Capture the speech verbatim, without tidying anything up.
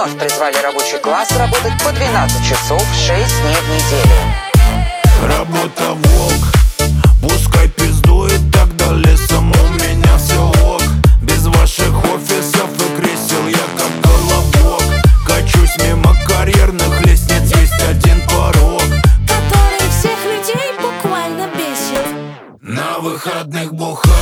вновь призвали рабочий класс работать по двенадцать часов шесть дней в неделю. Работа волк, пускай пиздует, тогда лесом у меня все ок. Без ваших офисов и кресел я как колобок. Качусь мимо карьерных лестниц, есть один порог, который всех людей буквально бесит. на выходных бухать.